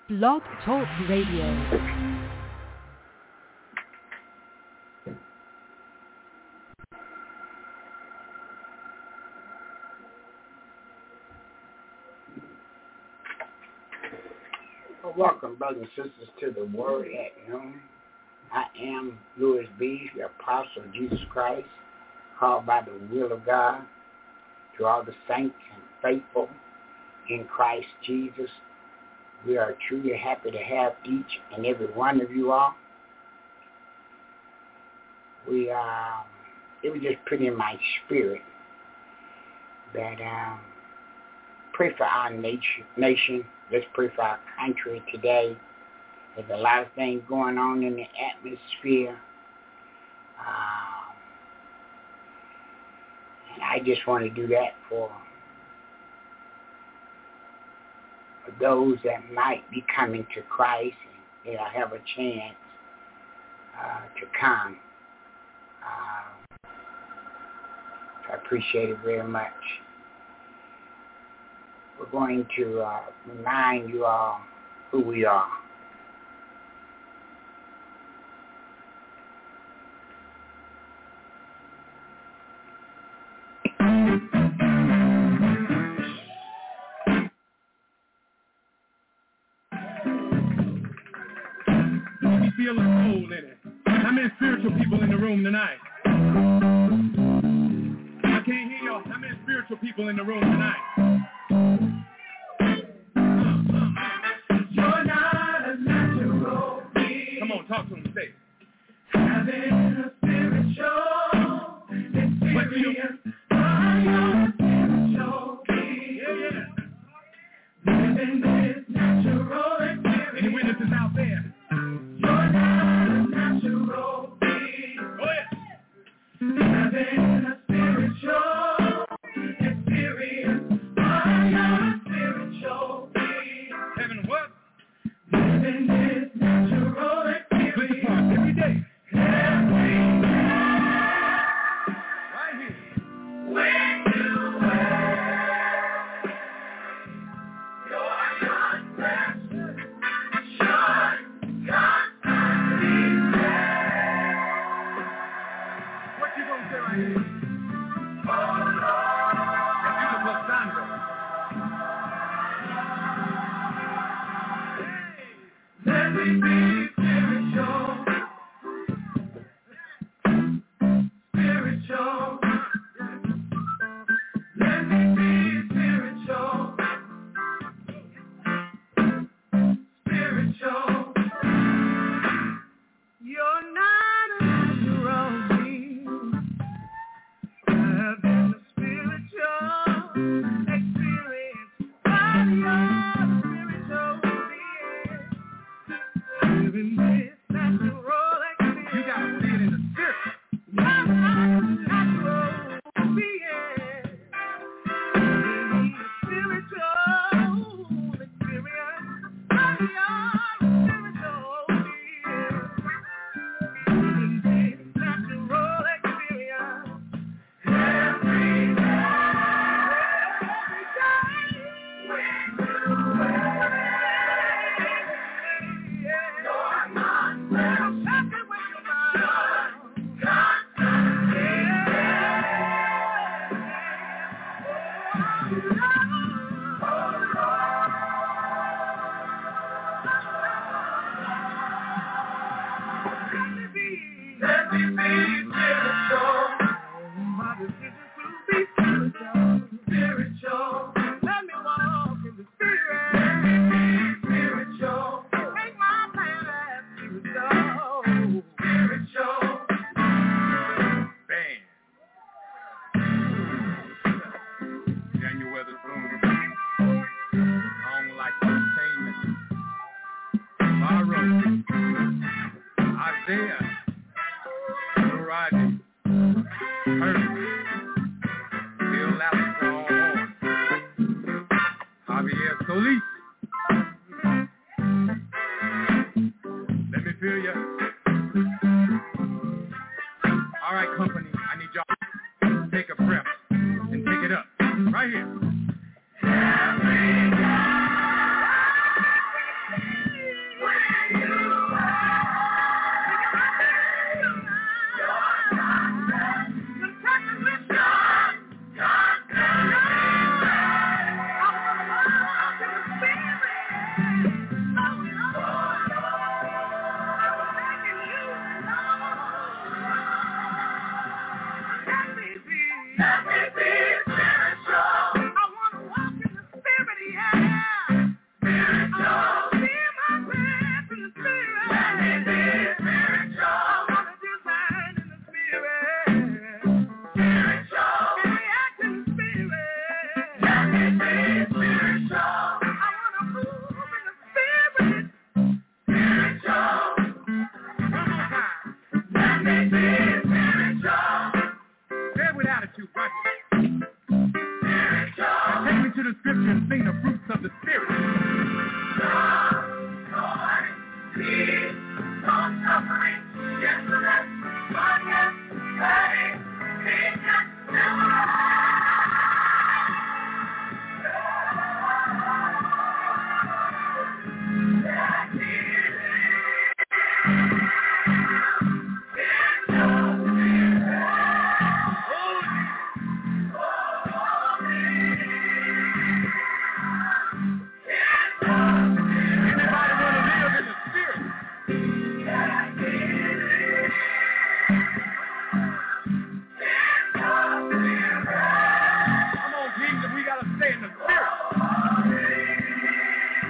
Blog Talk Radio. Welcome, brothers and sisters, to the Word at Noon. I am Louis B., the Apostle of Jesus Christ, called by the will of God to all the saints and faithful in Christ Jesus. We are truly happy to have each and every one of you all. It was just put in my spirit that pray for our nation. Let's pray for our country today. There's a lot of things going on in the atmosphere. And I just want to do that for those that might be coming to Christ and they'll have a chance to come. I appreciate it very much. We're going to remind you all who we are. Feel a soul in it. How many spiritual people in the room tonight? I can't hear y'all. How many spiritual people in the room tonight? You're not a natural being. Come on, talk to them. Say. Having a spiritual experience. I'm a spiritual being. Yeah. Living this natural experience. Any witnesses out there? You're not a natural being. Oh, yeah. Having a spiritual experience. I am a spiritual being. Having what? Living this natural experience. Every day. Every day. Right here. When you wear your non-precious shine. What you gonna say right here? Oh Lord, that's beautiful Sandra. Hey, let me be spiritual. Spiritual. Let me be spiritual. Spiritual. You're not a natural being. Having a spiritual experience. Body of spiritual being. Living this natural experience. You gotta see it in the spirit. You're not a natural being. Living a spiritual experience. Body of spiritual being. Let me be spiritual. My decision to be spiritual. Spiritual. Let me walk in the spirit. Let me be spiritual. Make my plan as spiritual. Spiritual. Bam. Daniel Weatherspoon. Long like entertainment. Tomorrow. Isaiah. Rodney, Hurt, Bill Lavender on Javier Solis. Let me feel ya. All right, company, I need y'all to take a breath and take it up. Right here. Every day.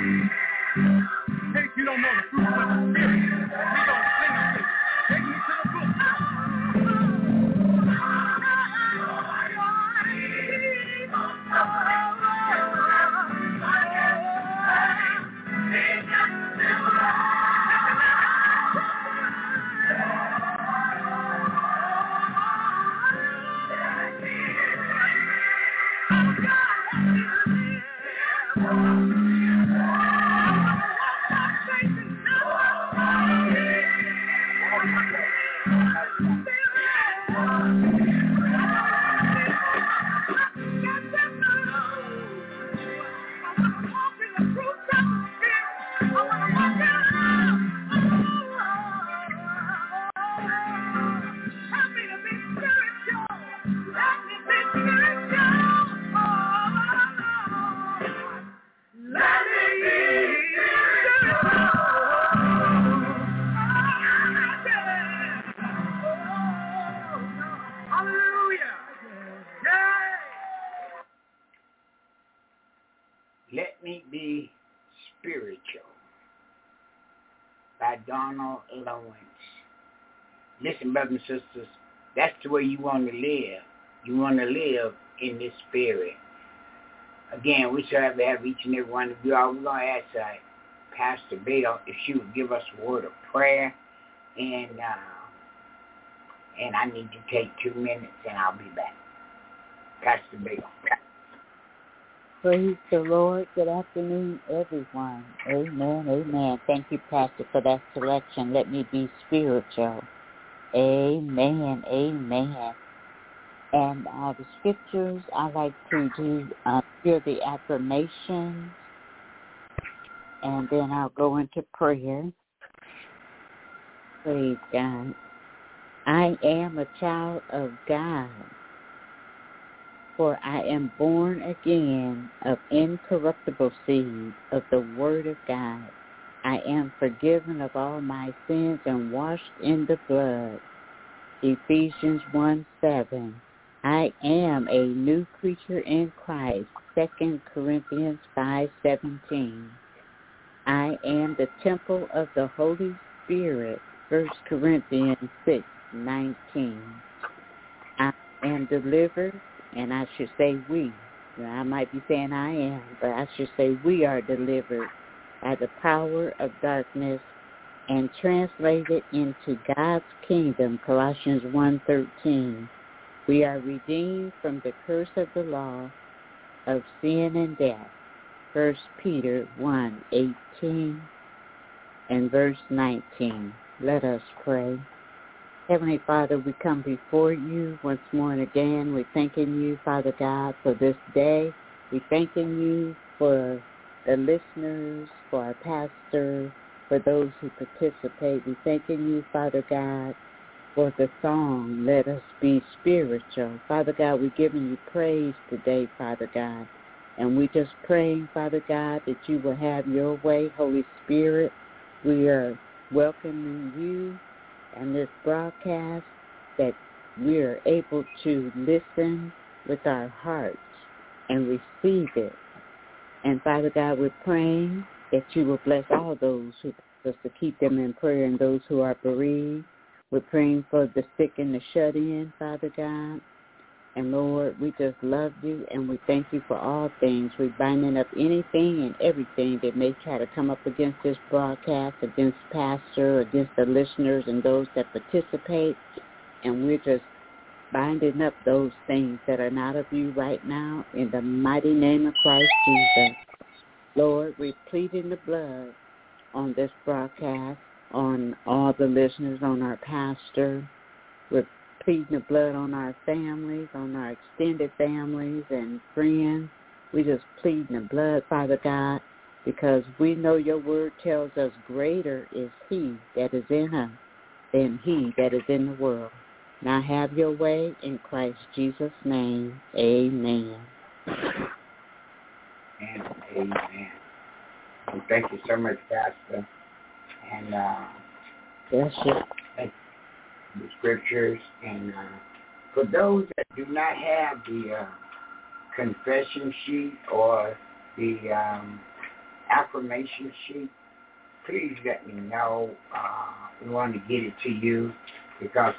In case you don't know the fruits of the Spirit, we don't sing them to you. Take me to the book. Let Me Be Spiritual by Donald Lawrence. Listen, brothers and sisters, that's the way you want to live. You want to live in this spirit. Again, we shall have to have each and every one of you all. We're going to ask Pastor Bill if she would give us a word of prayer. And I need to take 2 minutes, and I'll be back. Pastor Bill. Praise the Lord. Good afternoon, everyone. Amen, amen. Thank you, Pastor, for that selection. Let me be spiritual. Amen, amen. And the scriptures, I like to do hear the affirmations, and then I'll go into prayer. Praise God. I am a child of God, for I am born again of incorruptible seed of the Word of God. I am forgiven of all my sins and washed in the blood. Ephesians 1:7. I am a new creature in Christ. 2 Corinthians 5:17. I am the temple of the Holy Spirit. 1 Corinthians 6:19. I am delivered, and I should say we. I might be saying I am, but I should say we are delivered by the power of darkness and translated into God's kingdom. Colossians 1:13. We are redeemed from the curse of the law of sin and death. 1 Peter 1:18 and verse 19. Let us pray. Heavenly Father, we come before you once more and again. We're thanking you, Father God, for this day. We're thanking you for the listeners, for our pastor, for those who participate. We're thanking you, Father God, for the song, Let Us Be Spiritual. Father God, we're giving you praise today, Father God. And we're just praying, Father God, that you will have your way, Holy Spirit. We are welcoming you and this broadcast, that we are able to listen with our hearts and receive it. And Father God, we're praying that you will bless all those who us to keep them in prayer, and those who are bereaved. We're praying for the sick and the shut in, Father God. And Lord, we just love you, and we thank you for all things. We're binding up anything and everything that may try to come up against this broadcast, against Pastor, against the listeners and those that participate. And we're just binding up those things that are not of you right now in the mighty name of Christ Jesus. Lord, we're pleading the blood on this broadcast, on all the listeners, on our pastor. We're pleading the blood on our families, on our extended families and friends. We just pleading the blood, Father God, because we know your word tells us greater is he that is in us than he that is in the world. Now have your way in Christ Jesus' name. Amen. And amen. And thank you so much, Pastor. And Yes, sir. The scriptures, and for those that do not have the confession sheet or the affirmation sheet, please let me know. We want to get it to you because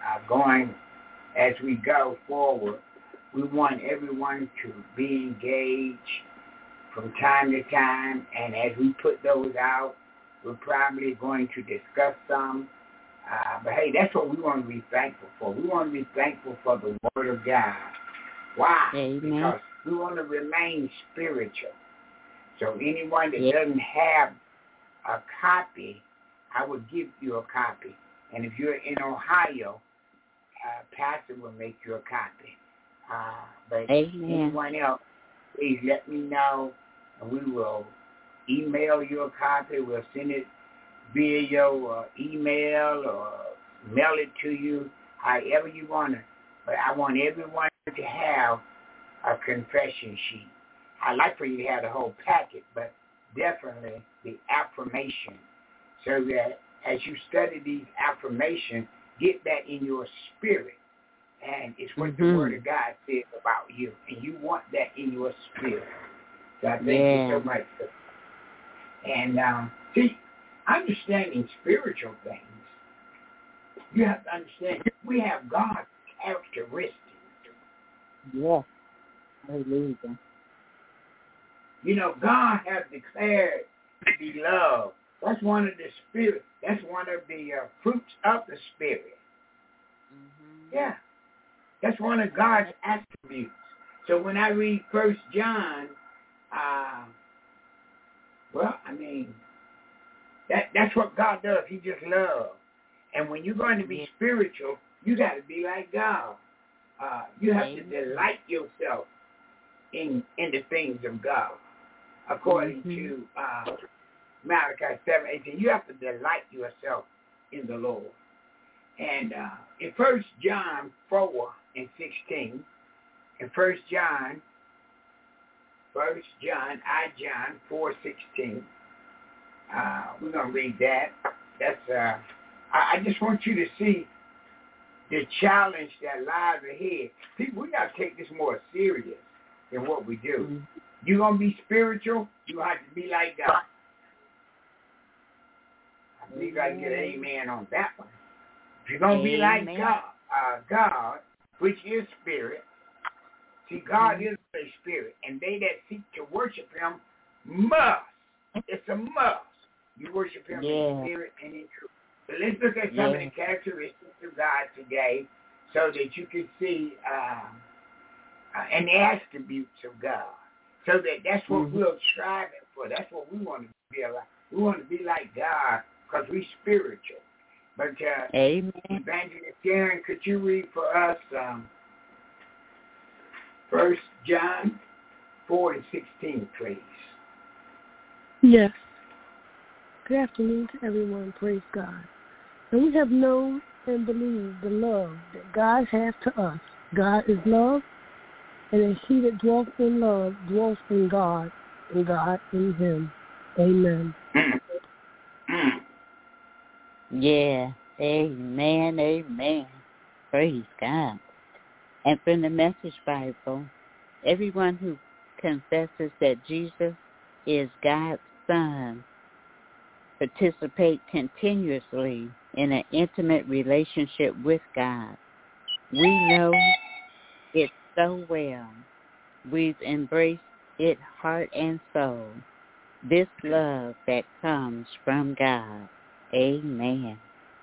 as we go forward, we want everyone to be engaged from time to time, and as we put those out, we're probably going to discuss some. But hey, that's what we want to be thankful for. We want to be thankful for the Word of God. Why? Amen. Because we want to remain spiritual. So anyone that doesn't have a copy, I would give you a copy. And if you're in Ohio, Pastor will make you a copy. But anyone else, please let me know, and we will email you a copy. We'll send it via your email or mail it to you, however you want it. But I want everyone to have a confession sheet. I'd like for you to have the whole packet, but definitely the affirmation, so that as you study these affirmations, get that in your spirit. And it's what the Word of God says about you, and you want that in your spirit. So I thank you so much. And see, understanding spiritual things, you have to understand we have God's characteristics. Yes. Hallelujah. You know, God has declared to be love. That's one of the spirit. That's one of the fruits of the Spirit. Mm-hmm. Yeah. That's one of God's attributes. So when I read 1 John, that's what God does. He just loves. And when you're going to be spiritual, you got to be like God. You have to delight yourself in the things of God. According to Malachi 7:18, you have to delight yourself in the Lord. And in 1 John 4:16, in 1 John 4:16, we're going to read that. That's I just want you to see the challenge that lies ahead. People, we got to take this more serious than what we do. Mm-hmm. You're going to be spiritual, you have to be like God. I believe I can get an amen on that one. If you're going to be like God, which is spirit, see, God is a spirit, and they that seek to worship him must. It's a must. You worship him in spirit and in truth. So let's look at some of the characteristics of God today so that you can see and the attributes of God. So that's what we're striving for. That's what we want to be like. We want to be like God because we're spiritual. But Evangelist Karen, could you read for us 1 John 4:16, please? Yes. Good afternoon to everyone. Praise God. And we have known and believed the love that God has to us. God is love, and he that dwells in love dwells in God, and God in him. Amen. Yeah. Amen. Amen. Praise God. And from the Message Bible, everyone who confesses that Jesus is God's Son participate continuously in an intimate relationship with God. We know it so well. We've embraced it heart and soul. This love that comes from God. Amen.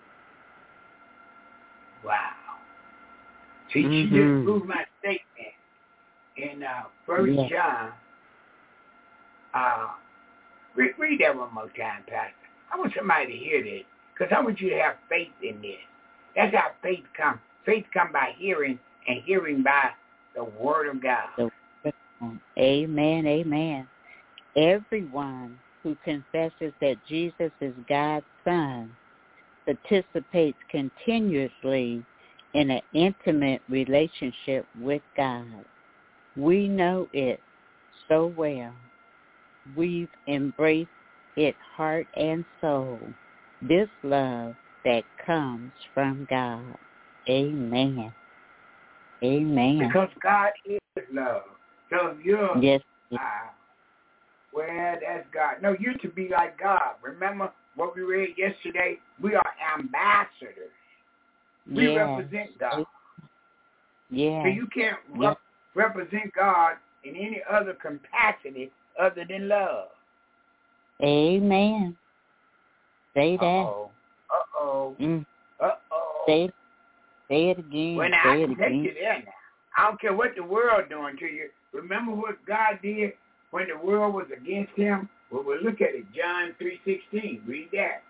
Wow. See, she just proved my statement in 1 John. Read that one more time, Pastor. I want somebody to hear this, because I want you to have faith in this. That's how faith comes. Faith comes by hearing, and hearing by the Word of God. Amen, amen. Everyone who confesses that Jesus is God's Son participates continuously in an intimate relationship with God. We know it so well. We've embraced it heart and soul. This love that comes from God. Amen. Amen. Because God is love. So if you're Well, that's God. No, you're to be like God. Remember what we read yesterday? We are ambassadors. We represent God. Yeah. So you can't represent God in any other capacity other than love. Amen. Say that. Uh-oh. Say it again. Well, now, I can take you there now. I don't care what the world doing to you. Remember what God did when the world was against him? Well, we'll look at it. John 3:16. Read that.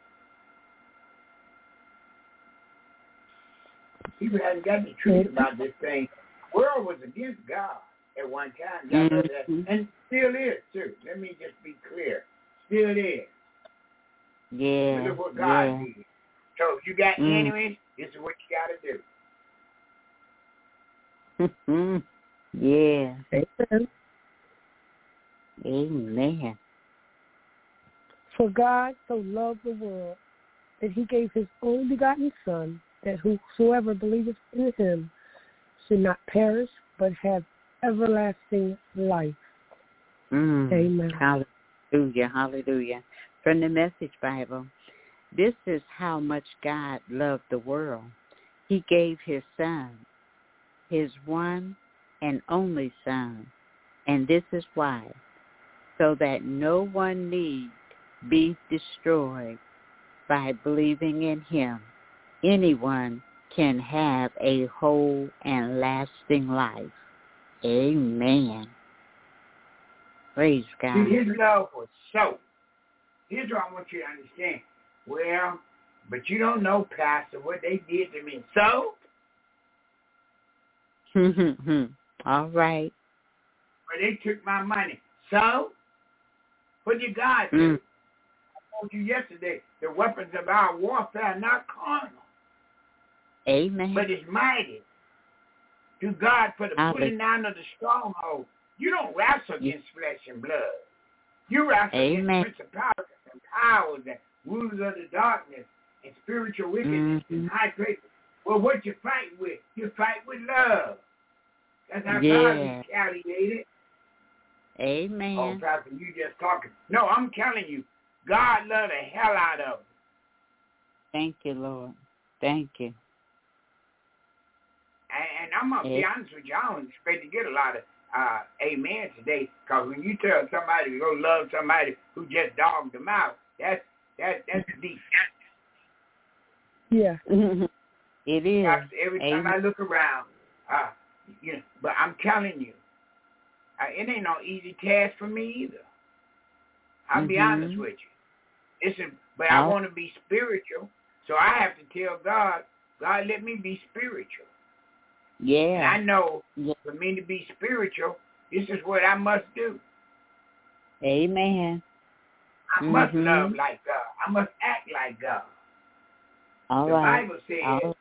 People hadn't got the truth about this thing. The world was against God at one time. God knows that. And still is, too. Let me just be clear. Still is. Yeah. Look at what God did. So if you got enemies, this is what you got to do. Yeah. Amen. Amen. For God so loved the world that he gave his only begotten Son, that whosoever believeth in him should not perish, but have everlasting life. Amen. Hallelujah. Hallelujah. From the Message Bible, this is how much God loved the world. He gave his Son, his one and only Son. And this is why, so that no one need be destroyed by believing in him. Anyone can have a whole and lasting life. Amen. Praise God. See, his love was so. Here's what I want you to understand. Well, but you don't know, Pastor, what they did to me. So? All right. Well, they took my money. So? What did God do? I told you yesterday, the weapons of our warfare are not carnal. Amen. But it's mighty to God for the pulling down of the stronghold. You don't wrestle against flesh and blood. You wrestle against principalities and powers and rulers of the darkness and spiritual wickedness in high places. Well, what you fight with? You fight with love. That's how God retaliated. Amen. Oh, Pastor, you just talking. No, I'm telling you, God loved the hell out of them. Thank you, Lord. Thank you. And I'm going to be honest with you, I don't expect to get a lot of amen today, because when you tell somebody to go love somebody who just dogged them out, that's deep. Yeah. It is. Every time I look around, but I'm telling you, it ain't no easy task for me either. I'll be honest with you. But I want to be spiritual, so I have to tell God, let me be spiritual. Yeah. And I know for me to be spiritual, this is what I must do. Amen. I must love like God. I must act like God. The Bible says,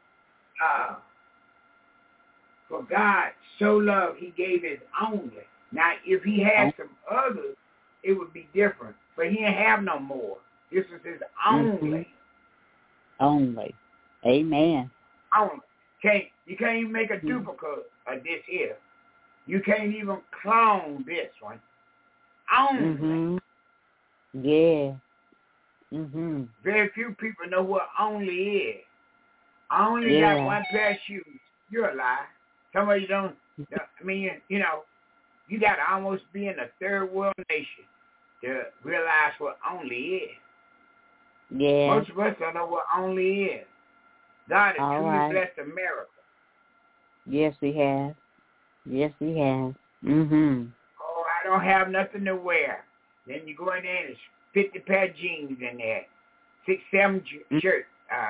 for God so loved, he gave his only. Now, if he had some others, it would be different. But he didn't have no more. This is his only. Only. Amen. Only. You can't even make a duplicate of this here. You can't even clone this one. Only. Yeah. Very few people know what only is. I only got one pair of shoes. You're a lie. Some of you don't. I mean, you got to almost be in a third world nation to realize what only is. Yeah. Most of us don't know what only is. God has truly blessed America. Yes, he has. Yes, he has. Oh, I don't have nothing to wear. Then you go in there and there's 50 pair of jeans in there, 6, 7 shirts,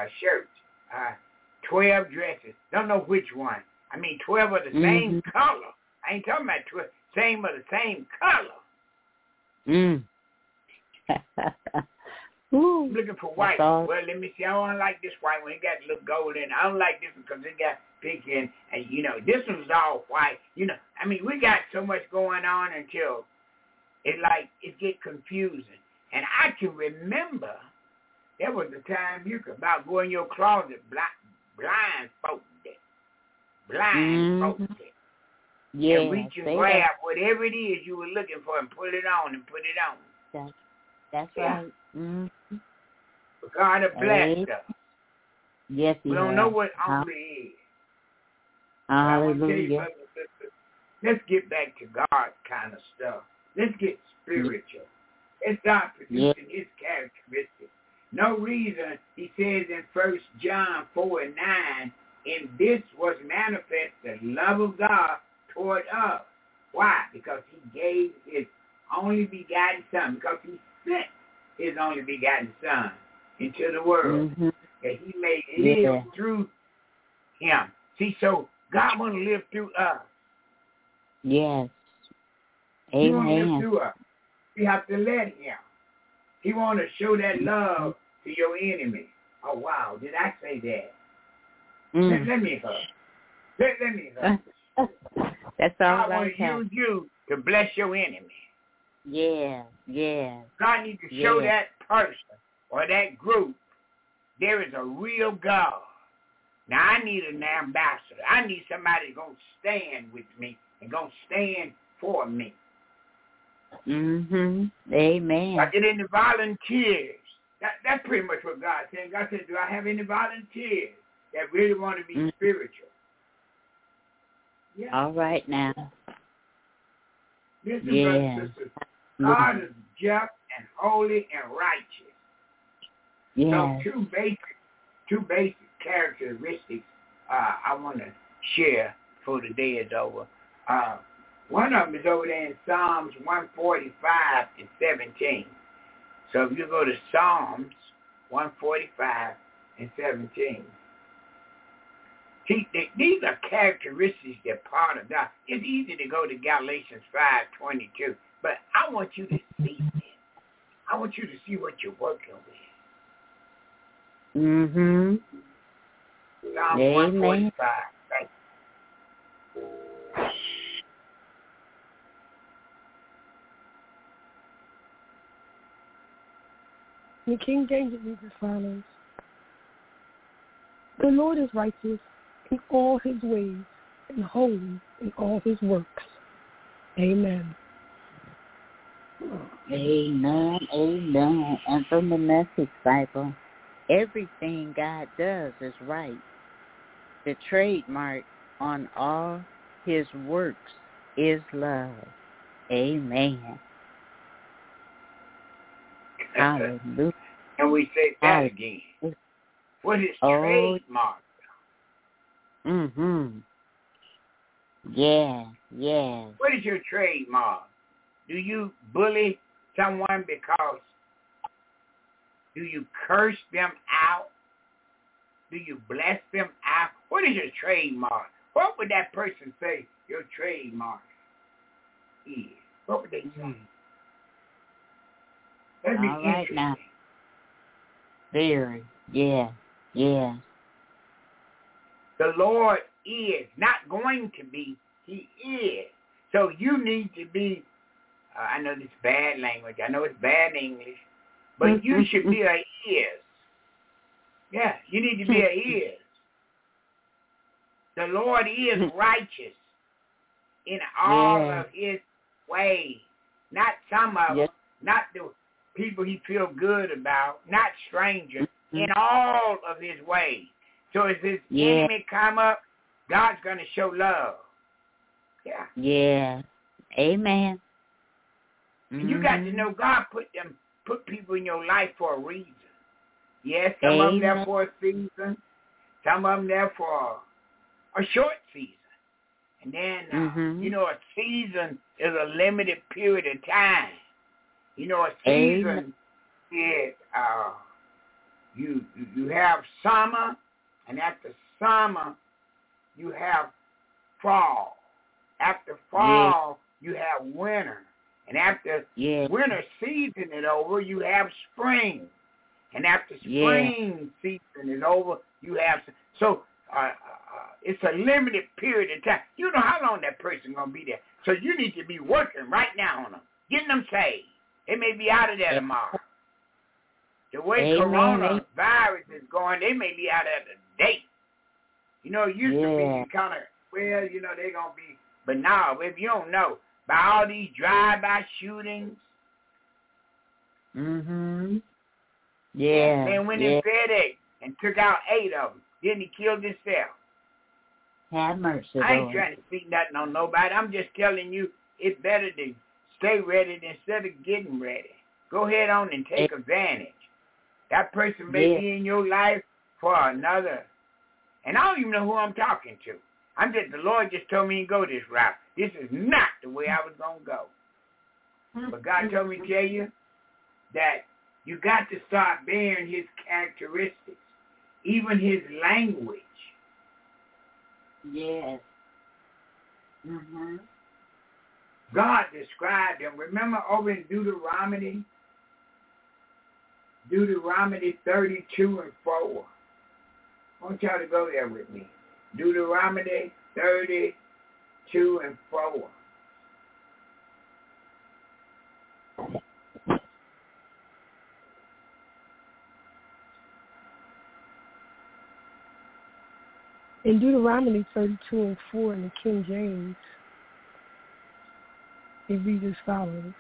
12 dresses. Don't know which one. I mean, 12 of the same color. I ain't talking about 12, same of the same color. I'm looking for white. Well, let me see. I don't like this white one. It got a little gold in it. I don't like this one because it got pink in. And, this one's all white. I mean, we got so much going on until it get confusing. And I can remember there was a time you could about go in your closet blindfolded. and reach and grab whatever it is you were looking for and put it on and put it on. That's right. Mm-hmm. God has blessed us. Yes, we don't know what only is. Hallelujah. Let's get back to God kind of stuff. Let's get spiritual. Let's start producing His characteristics. No reason, he says in 1 John 4:9, in this was manifest the love of God toward us. Why? Because he gave his only begotten Son. Because he sent his only begotten Son into the world. Mm-hmm. That he may live through him. See, so God want to live through us. Yes. He want to live through us. We have to let him. He want to show that love to your enemy. Oh, wow. Did I say that? Let me hug. Let me hug. That's all right. I want to use you to bless your enemy. Yeah. God needs to show that person or that group there is a real God. Now, I need an ambassador. I need somebody going to stand with me and going to stand for me. Mm-hmm. Amen. I get any volunteers. That's pretty much what God said. God said, do I have any volunteers that really want to be spiritual? Yeah. All right now. Listen, brothers and sisters. God is just and holy and righteous. Yeah. So two basic characteristics I want to share before the day is over. One of them is over there in Psalms 145 and 17. So if you go to Psalms 145 and 17. See, these are characteristics that part of God. It's easy to go to Galatians 5:22, but I want you to see it. I want you to see what you're working with. Mm-hmm. Psalms 145. Thank you. The King James reads as follows. The Lord is righteous in all his ways and holy in all his works. Amen. Amen. Amen. And from the Message Bible, everything God does is right. The trademark on all his works is love. Amen. Hallelujah. And we say that again. What is trademark? Mm-hmm. Yeah. What is your trademark? Do you bully someone because do you curse them out? Do you bless them out? What is your trademark? What would that person say your trademark is? What would they say? That'd be interesting. Now. Very. Yeah. The Lord is not going to be. He is. So you need to be, I know this is bad language. I know it's bad English. But you should be a is. Yeah, you need to be a is. The Lord is righteous in all of his ways. Not some of them. Not the people he feel good about. Not strangers. In all of his ways. So if his enemy come up, God's going to show love. Yeah. Yeah. Amen. And you got to know God put people in your life for a reason. Yes, some of them there for a season. Some of them there for a short season. And then, a season is a limited period of time. A season is, you have summer, and after summer, you have fall. After fall, you have winter. And after winter season is over, you have spring. And after spring season is over, you have... So, it's a limited period of time. You know how long that person going to be there. So you need to be working right now on them, getting them saved. They may be out of there tomorrow. The way coronavirus is going, they may be out at the date. It used to be kind of, they're going to be But now, if you don't know, by all these drive-by shootings. Mm-hmm. Yeah. Man went in FedEx and took out 8 of them. Then he killed himself. Have mercy, I ain't Lord. trying to speak nothing on nobody. I'm just telling you it's better to stay ready instead of getting ready. Go ahead on and take advantage. That person may be in your life for another. And I don't even know who I'm talking to. The Lord just told me to go this route. This is not the way I was going to go. But God told me to tell you that you got to start bearing his characteristics, even his language. Yes. Mm-hmm. God described him. Remember over in Deuteronomy 32 and 4. I want y'all to go there with me. Deuteronomy 32 and 4. In Deuteronomy 32 and 4 in the King James, it reads as follows.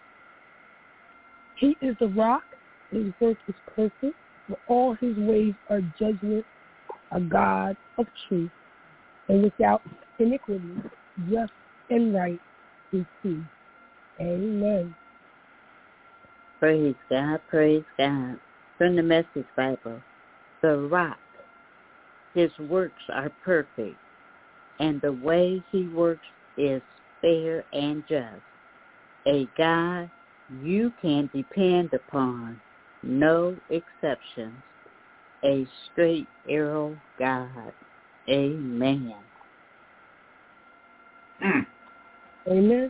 He is the rock, his work is perfect, for all his ways are judgment, a God of truth, and without iniquity, just and right is he. Amen. Praise God, praise God. From the Message Bible, the rock, his works are perfect, and the way he works is fair and just. A God you can depend upon, no exceptions. A straight arrow God. Amen. Amen.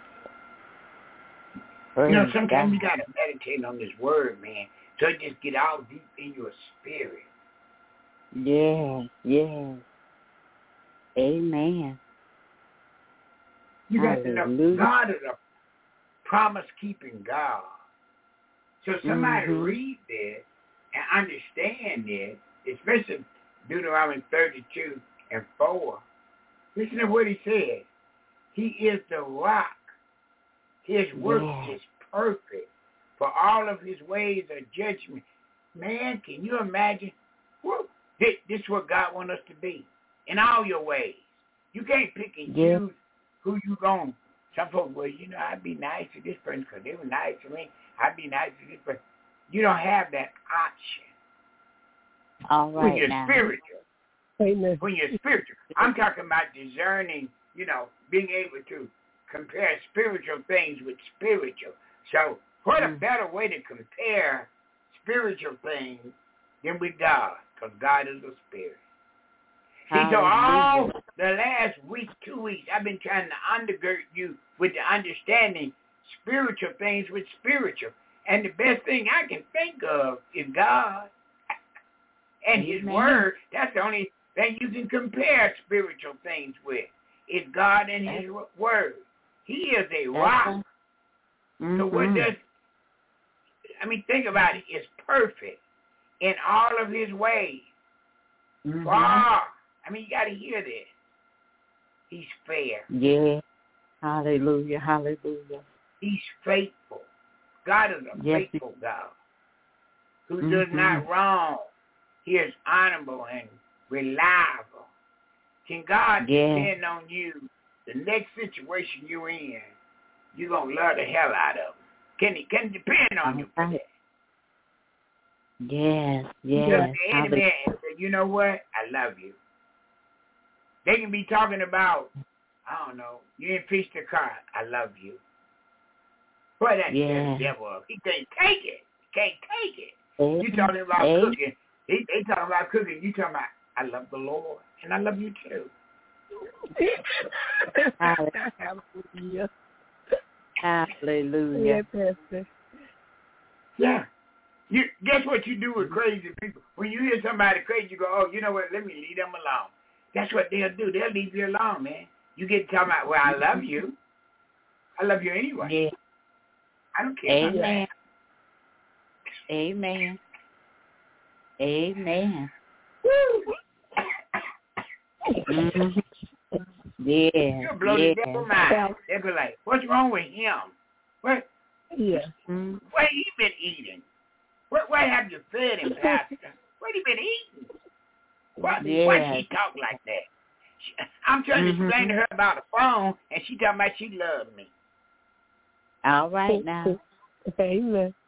Sometimes you got to meditate on this word, man, so it just get all deep in your spirit. Yes. Amen. You got to know God is a promise-keeping God. So somebody read this and understand this, especially Deuteronomy 32 and 4. Listen to what he said. He is the rock. His work is perfect. For all of his ways are judgment. Man, can you imagine? This is what God wants us to be. In all your ways. You can't pick and choose who you going to. Some folks, well, I'd be nice to this person because they were nice to me. I'd be nice to this person. You don't have that option. All right, when you're now. spiritual. Amen. When you're spiritual. I'm talking about discerning, being able to compare spiritual things with spiritual. So what a better way to compare spiritual things than with God, because God is a spirit. See, so all the last week, 2 weeks, I've been trying to undergird you with the understanding spiritual things with spiritual. And the best thing I can think of is God and his word. That's the only thing you can compare spiritual things with, is God and his word. He is a rock. So what think about it. It's perfect in all of his ways. Far. You got to hear this. He's fair. Yeah. Hallelujah. He's faithful. God is a faithful God who does not wrong. He is honorable and reliable. Can God depend on you? The next situation you're in, you're going to love the hell out of him. Can he depend on you for that? Yes. Because the enemy said, you know what? I love you. They can be talking about, I don't know, you didn't fix the car. I love you. Boy, that's the devil. He can't take it. You talking about cooking. They talking about cooking. You talking about, I love the Lord. And I love you too. Hallelujah. Hallelujah. Yeah, Pastor. Yeah. Guess what you do with crazy people? When you hear somebody crazy, you go, oh, you know what? Let me leave them alone. That's what they'll do. They'll leave you alone, man. You get to talking about, well, I love you. I love you anyway. Yeah. I don't care. Amen. Yeah. You'll blow the devil mind. They'll be like, what's wrong with him? What? Yeah. What he been eating? What have you fed him, Pastor? What he been eating? Why she talk like that? I'm trying to explain to her about the phone, and she talking about she loved me. All right now. Amen.